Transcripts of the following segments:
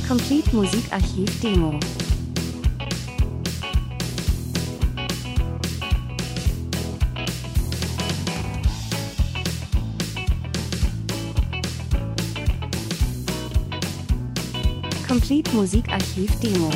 Complete Musikarchiv Demo. Complete Musikarchiv Demo.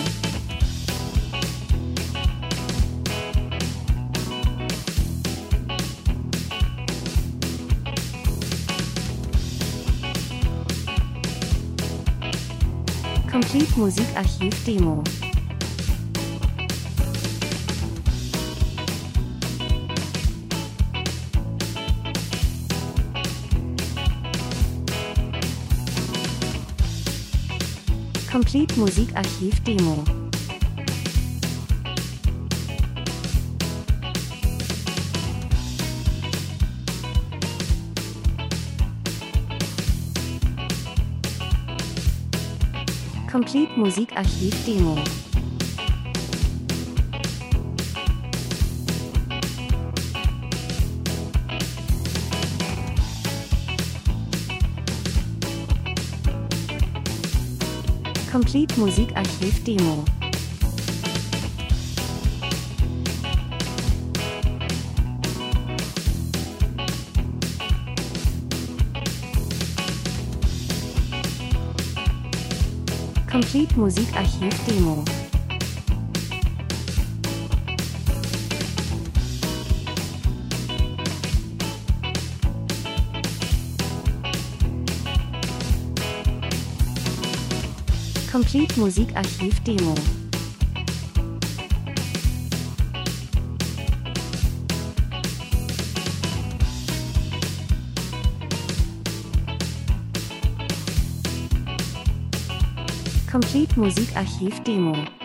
Complete Musikarchiv Demo. Complete Musikarchiv Demo. Complete Musikarchiv Demo. Complete Musikarchiv Demo. Complete Musikarchiv Demo. Complete Musikarchiv Demo. Complete Musikarchiv Demo.